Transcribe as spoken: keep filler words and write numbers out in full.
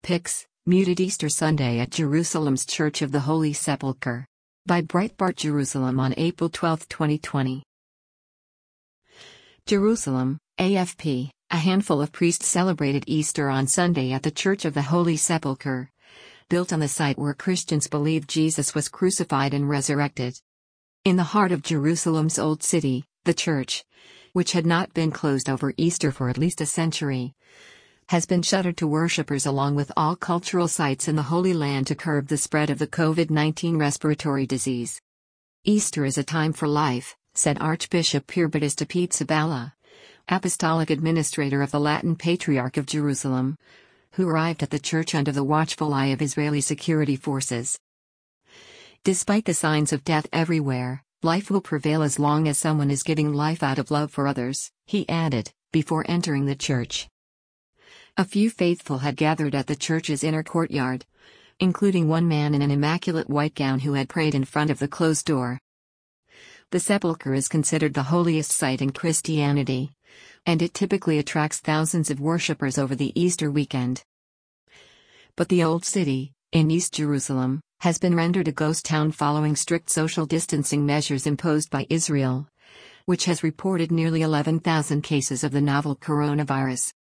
Pics, muted Easter Sunday at Jerusalem's Church of the Holy Sepulchre. By Breitbart Jerusalem on April twelfth, twenty twenty. Jerusalem, A F P. A handful of priests celebrated Easter on Sunday at the Church of the Holy Sepulchre, built on the site where Christians believe Jesus was crucified and resurrected. In the heart of Jerusalem's Old City, the church, which had not been closed over Easter for at least a century, has been shuttered to worshippers along with all cultural sites in the Holy Land to curb the spread of the COVID nineteen respiratory disease. Easter is a time for life, said Archbishop Pierre Battista Pizzaballa, Apostolic Administrator of the Latin Patriarch of Jerusalem, who arrived at the church under the watchful eye of Israeli security forces. Despite the signs of death everywhere, life will prevail as long as someone is giving life out of love for others, he added, before entering the church. A few faithful had gathered at the church's inner courtyard, including one man in an immaculate white gown who had prayed in front of the closed door. The sepulchre is considered the holiest site in Christianity, and it typically attracts thousands of worshippers over the Easter weekend. But the Old City, in East Jerusalem, has been rendered a ghost town following strict social distancing measures imposed by Israel, which has reported nearly eleven thousand cases of the novel coronavirus.